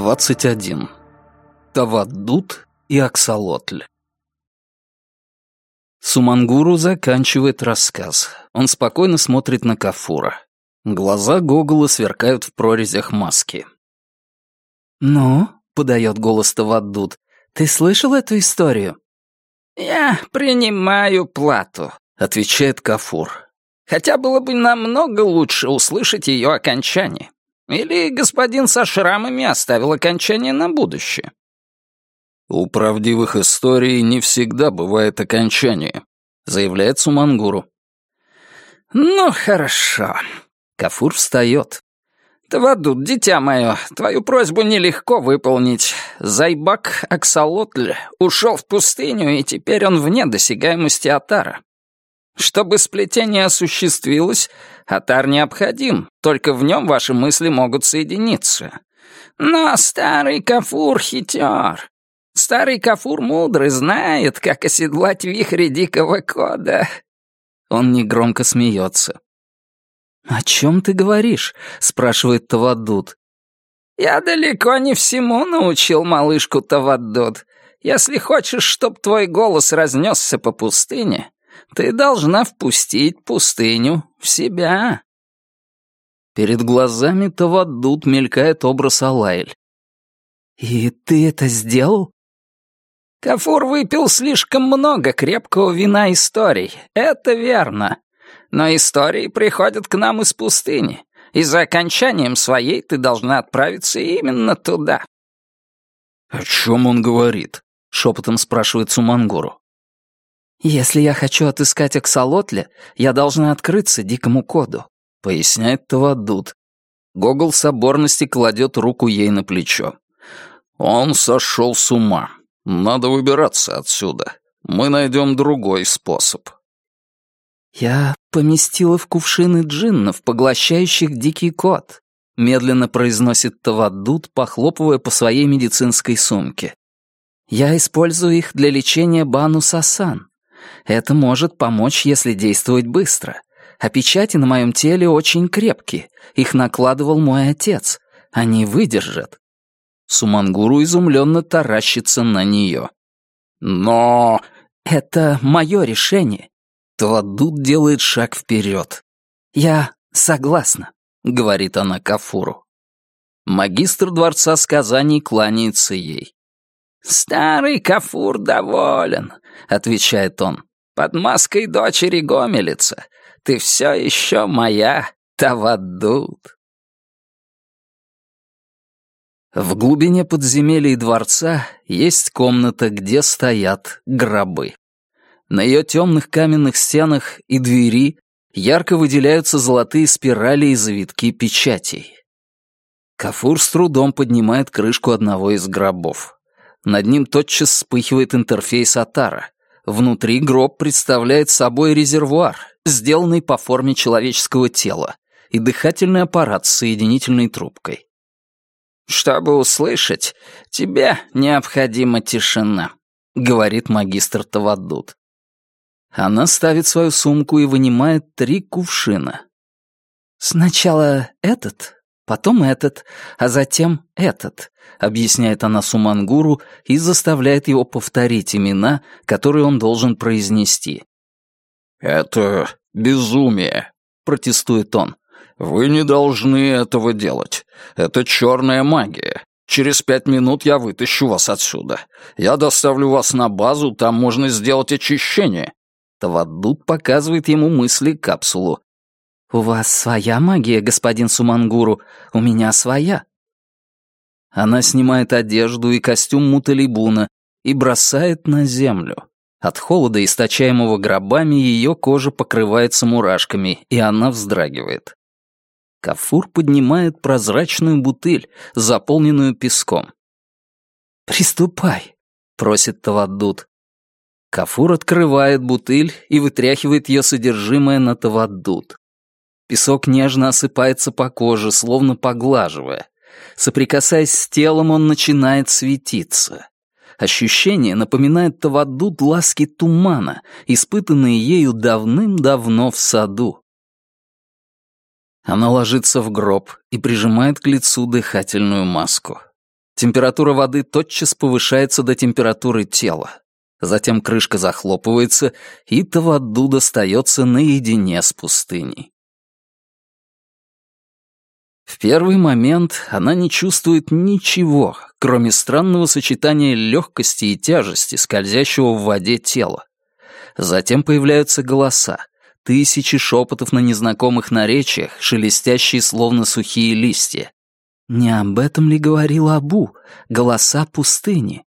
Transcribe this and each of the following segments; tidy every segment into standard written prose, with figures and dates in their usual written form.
21. Таваддут и Аксолотль. Сумангуру заканчивает рассказ. Он спокойно смотрит на Кафура. Глаза Гогола сверкают в прорезях маски. «Ну?» — подает голос Таваддут. «Ты слышал эту историю?» «Я принимаю плату», — отвечает Кафур. «Хотя было бы намного лучше услышать ее окончание. Или господин со шрамами оставил окончание на будущее?» «У правдивых историй не всегда бывает окончание», — заявляет Сумангуру. «Ну, хорошо». Кафур встает. «Таваддут, дитя мое, твою просьбу нелегко выполнить. Зайбак Аксолотль ушел в пустыню, и теперь он вне досягаемости Атара. Чтобы сплетение осуществилось, Атар необходим, только в нем ваши мысли могут соединиться. Но старый Кафур хитер. Старый Кафур мудрый, знает, как оседлать вихри дикого кода». Он негромко смеется. «О чем ты говоришь?» — спрашивает Таваддут. «Я далеко не всему научил малышку Таваддут. Если хочешь, чтоб твой голос разнесся по пустыне, ты должна впустить пустыню в себя». Перед глазами Таваддут мелькает образ Алайль. «И ты это сделал?» «Кафур выпил слишком много крепкого вина историй, это верно. Но истории приходят к нам из пустыни, и за окончанием своей ты должна отправиться именно туда». «О чем он говорит?» — шепотом спрашивает Сумангуру. «Если я хочу отыскать Аксолотля, я должна открыться дикому коду», — поясняет Таваддут. Гогол соборности кладет руку ей на плечо. «Он сошел с ума. Надо выбираться отсюда. Мы найдем другой способ». «Я поместила в кувшины джиннов, поглощающих дикий кот», — медленно произносит Таваддут, похлопывая по своей медицинской сумке. «Я использую их для лечения Бану-Сасан. Это может помочь, если действовать быстро. А печати на моем теле очень крепкие. Их накладывал мой отец. Они выдержат». Сумангуру изумленно таращится на нее. «Но...» «Это мое решение». Таваддут делает шаг вперед. «Я согласна», — говорит она Кафуру. Магистр Дворца Сказаний кланяется ей. «Старый Кафур доволен», — отвечает он. «Под маской дочери Гомелица. Ты все еще моя, Таваддут». В глубине подземелья и дворца есть комната, где стоят гробы. На ее темных каменных стенах и двери ярко выделяются золотые спирали и завитки печатей. Кафур с трудом поднимает крышку одного из гробов. Над ним тотчас вспыхивает интерфейс Атара. Внутри гроб представляет собой резервуар, сделанный по форме человеческого тела, и дыхательный аппарат с соединительной трубкой. «Чтобы услышать, тебе необходима тишина», — говорит магистр Таваддут. Она ставит свою сумку и вынимает 3 кувшина. «Сначала этот, потом этот, а затем этот», — объясняет она Сумангуру и заставляет его повторить имена, которые он должен произнести. «Это безумие», — протестует он. «Вы не должны этого делать. Это черная магия. Через 5 минут я вытащу вас отсюда. Я доставлю вас на базу, там можно сделать очищение». Таваддут показывает ему мысли-капсулу. «У вас своя магия, господин Сумангуру, у меня своя». Она снимает одежду и костюм Муталибуна и бросает на землю. От холода, источаемого гробами, ее кожа покрывается мурашками, и она вздрагивает. Кафур поднимает прозрачную бутыль, заполненную песком. «Приступай», — просит Таваддут. Кафур открывает бутыль и вытряхивает ее содержимое на Таваддут. Песок нежно осыпается по коже, словно поглаживая. Соприкасаясь с телом, он начинает светиться. Ощущение напоминает Таваддут ласки тумана, испытанные ею давным-давно в саду. Она ложится в гроб и прижимает к лицу дыхательную маску. Температура воды тотчас повышается до температуры тела. Затем крышка захлопывается, и Тавадду достается наедине с пустыней. В первый момент она не чувствует ничего, кроме странного сочетания легкости и тяжести, скользящего в воде тела. Затем появляются голоса, тысячи шепотов на незнакомых наречиях, шелестящие словно сухие листья. Не об этом ли говорил Абу, голоса пустыни?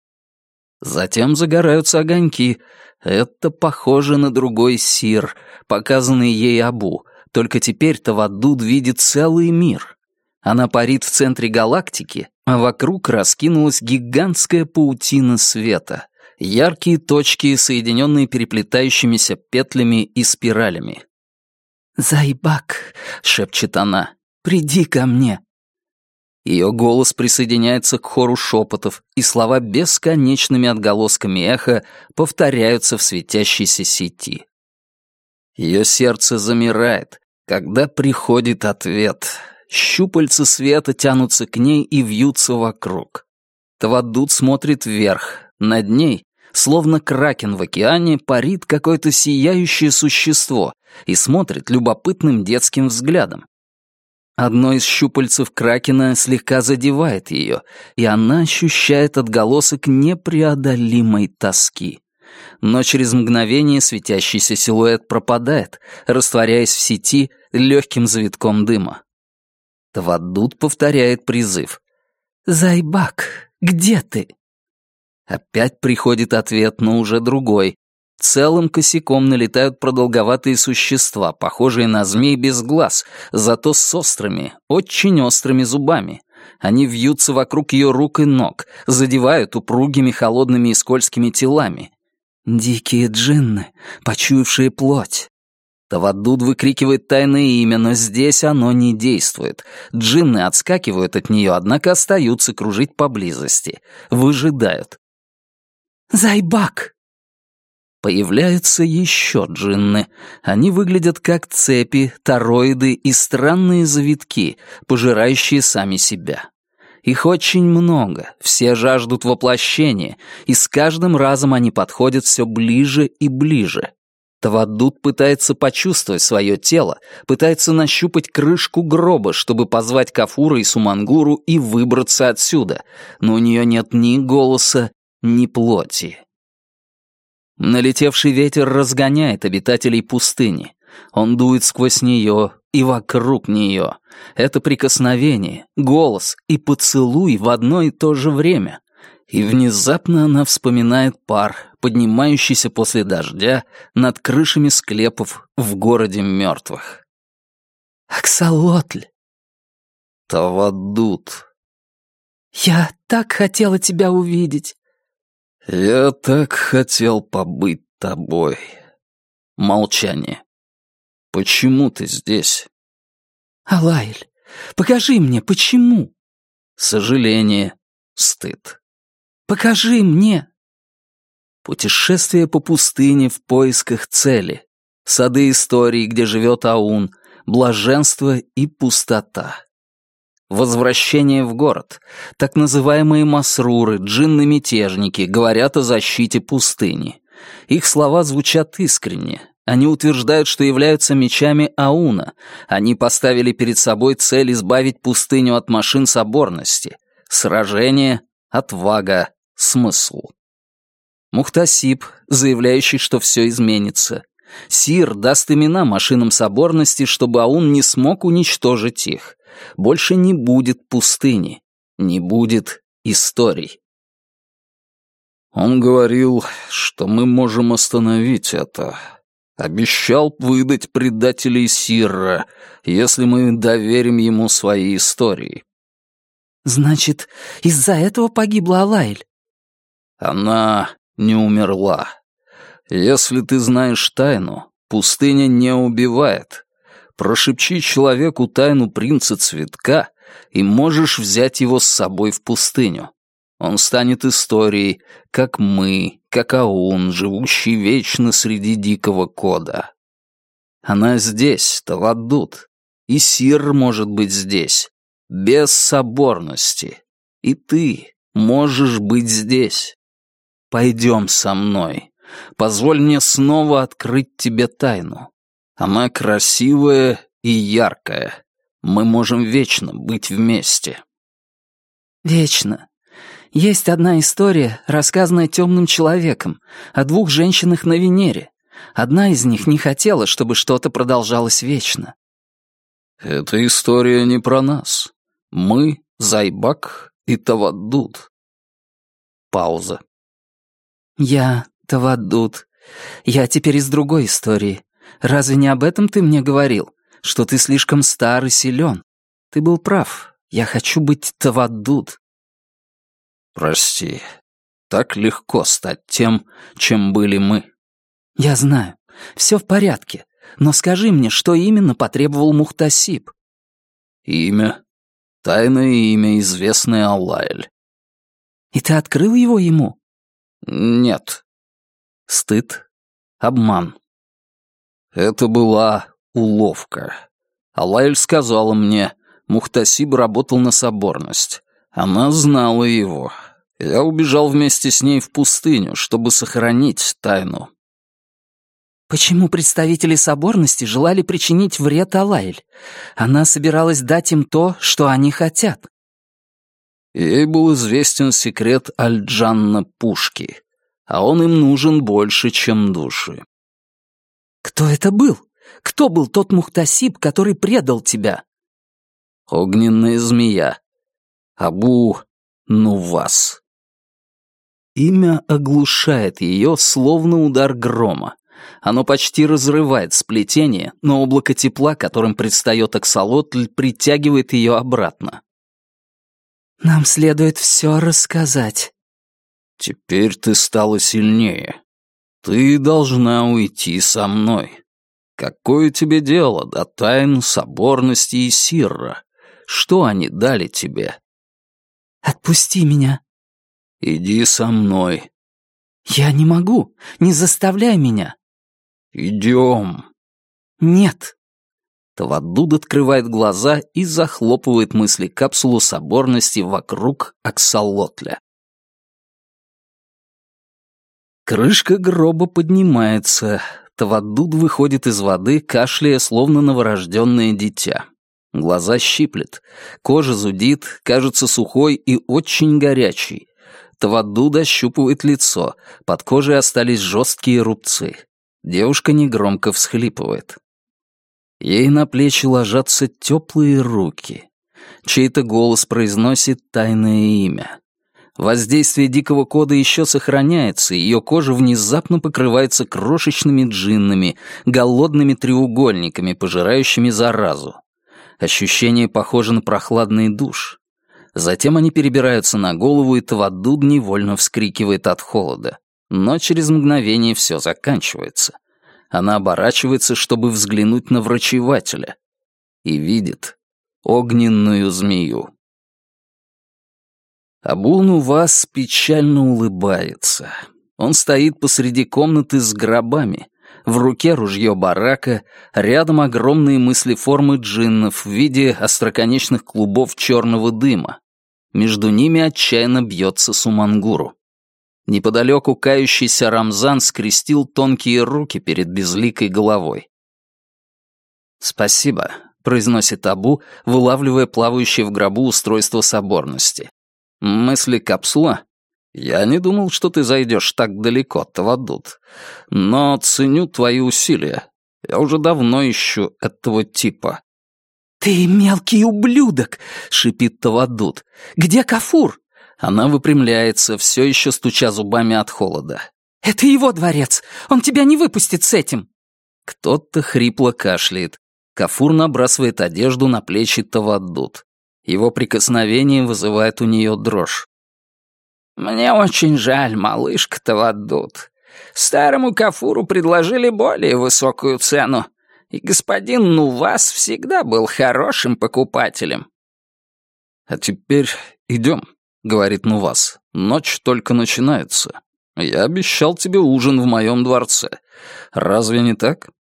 Затем загораются огоньки. Это похоже на другой Сир, показанный ей Абу, только теперь Таваддуд видит целый мир. Она парит в центре галактики, а вокруг раскинулась гигантская паутина света, яркие точки, соединенные переплетающимися петлями и спиралями. «Зайбак», — шепчет она, — «приди ко мне». Ее голос присоединяется к хору шепотов, и слова бесконечными отголосками эха повторяются в светящейся сети. Ее сердце замирает, когда приходит ответ. Щупальца света тянутся к ней и вьются вокруг. Таваддуд смотрит вверх. Над ней, словно кракен в океане, парит какое-то сияющее существо и смотрит любопытным детским взглядом. Одно из щупальцев кракена слегка задевает ее, и она ощущает отголосок непреодолимой тоски. Но через мгновение светящийся силуэт пропадает, растворяясь в сети легким завитком дыма. Таваддуд повторяет призыв. «Зайбак, где ты?» Опять приходит ответ, но уже другой. Целым косяком налетают продолговатые существа, похожие на змей без глаз, зато с острыми, очень острыми зубами. Они вьются вокруг ее рук и ног, задевают упругими, холодными и скользкими телами. Дикие джинны, почуявшие плоть. Таваддуд выкрикивает тайное имя, но здесь оно не действует. Джинны отскакивают от нее, однако остаются кружить поблизости. Выжидают. «Зайбак!» Появляются еще джинны. Они выглядят как цепи, тороиды и странные завитки, пожирающие сами себя. Их очень много, все жаждут воплощения, и с каждым разом они подходят все ближе и ближе. Таваддуд пытается почувствовать свое тело, пытается нащупать крышку гроба, чтобы позвать Кафура и Сумангуру и выбраться отсюда, но у нее нет ни голоса, ни плоти. Налетевший ветер разгоняет обитателей пустыни. Он дует сквозь нее и вокруг нее. Это прикосновение, голос и поцелуй в одно и то же время. И внезапно она вспоминает пар, поднимающийся после дождя над крышами склепов в городе мертвых. «Аксолотль!» «Таваддуд!» «Я так хотела тебя увидеть!» «Я так хотел побыть тобой». Молчание. «Почему ты здесь?» «Алайль, покажи мне, почему?» Сожаление, стыд. «Покажи мне!» Путешествие по пустыне в поисках цели. Сады истории, где живет Аун, блаженство и пустота. Возвращение в город. Так называемые масруры, джинны-мятежники, говорят о защите пустыни. Их слова звучат искренне. Они утверждают, что являются мечами Ауна. Они поставили перед собой цель избавить пустыню от машин соборности. Сражение, отвага, смысл. Мухтасиб, заявляющий, что все изменится. Сир даст имена машинам соборности, чтобы Аун не смог уничтожить их. Больше не будет пустыни, не будет историй. Он говорил, что мы можем остановить это. Обещал выдать предателей Сирра, если мы доверим ему свои истории. Значит, из-за этого погибла Алайль? Она не умерла. Если ты знаешь тайну, пустыня не убивает. Прошепчи человеку тайну принца цветка, и можешь взять его с собой в пустыню. Он станет историей, как мы, как Аун, живущий вечно среди дикого кода. Она здесь, Таваддуд, и Сир может быть здесь, без соборности. И ты, можешь быть здесь. Пойдем со мной. Позволь мне снова открыть тебе тайну. Она красивая и яркая. Мы можем вечно быть вместе». «Вечно. Есть одна история, рассказанная темным человеком, о двух женщинах на Венере. Одна из них не хотела, чтобы что-то продолжалось вечно». «Эта история не про нас. Мы — Зайбак и Таваддуд». Пауза. «Я Таваддуд. Я теперь из другой истории. Разве не об этом ты мне говорил? Что ты слишком стар и силен. Ты был прав. Я хочу быть Таваддуд». «Прости, так легко стать тем, чем были мы». «Я знаю. Все в порядке. Но скажи мне, что именно потребовал Мухтасиб?» «Имя. Тайное имя, известное Аллайль». «И ты открыл его ему?» «Нет». «Стыд. Обман». Это была уловка. Аллайль сказала мне, Мухтасиб работал на соборность. Она знала его. Я убежал вместе с ней в пустыню, чтобы сохранить тайну. «Почему представители соборности желали причинить вред Алайль? Она собиралась дать им то, что они хотят». Ей был известен секрет Аль-Джанна Пушки, а он им нужен больше, чем души. «Кто это был? Кто был тот Мухтасиб, который предал тебя?» Огненная змея. Абу Нувас. Имя оглушает ее, словно удар грома. Оно почти разрывает сплетение, но облако тепла, которым предстает Аксолотль, притягивает ее обратно. «Нам следует все рассказать». «Теперь ты стала сильнее. Ты должна уйти со мной. Какое тебе дело до тайн соборности и Сирра? Что они дали тебе?» «Отпусти меня». «Иди со мной». «Я не могу. Не заставляй меня». «Идем». «Нет». Таваддуд открывает глаза и захлопывает мысли-капсулу соборности вокруг Аксолотля. Крышка гроба поднимается. Таваддуд выходит из воды, кашляя, словно новорожденное дитя. Глаза щиплет, кожа зудит, кажется сухой и очень горячей. Таваддуд ощупывает лицо, под кожей остались жесткие рубцы. Девушка негромко всхлипывает. Ей на плечи ложатся теплые руки. Чей-то голос произносит тайное имя. Воздействие дикого кода еще сохраняется, и ее кожа внезапно покрывается крошечными джиннами, голодными треугольниками, пожирающими заразу. Ощущение похоже на прохладный душ. Затем они перебираются на голову, и Таваддуд невольно вскрикивает от холода. Но через мгновение все заканчивается. Она оборачивается, чтобы взглянуть на врачевателя. И видит огненную змею. Абу Нувас печально улыбается. Он стоит посреди комнаты с гробами. В руке ружье барака, рядом огромные мыслеформы джиннов в виде остроконечных клубов черного дыма. Между ними отчаянно бьется Сумангуру. Неподалеку кающийся Рамзан скрестил тонкие руки перед безликой головой. «Спасибо», — произносит Абу, вылавливая плавающее в гробу устройство соборности. «Мысли капсула? Я не думал, что ты зайдешь так далеко, Таваддуд. Но ценю твои усилия. Я уже давно ищу этого типа». «Ты мелкий ублюдок!» — шипит Таваддуд. «Где Кафур?» Она выпрямляется, все еще стуча зубами от холода. «Это его дворец! Он тебя не выпустит с этим!» Кто-то хрипло кашляет. Кафур набрасывает одежду на плечи Таваддуд. Его прикосновение вызывает у нее дрожь. «Мне очень жаль, малышка Таваддуд. Старому Кафуру предложили более высокую цену, и господин Нувас всегда был хорошим покупателем». «А теперь идем», — говорит Нувас. «Ночь только начинается. Я обещал тебе ужин в моем дворце. Разве не так?»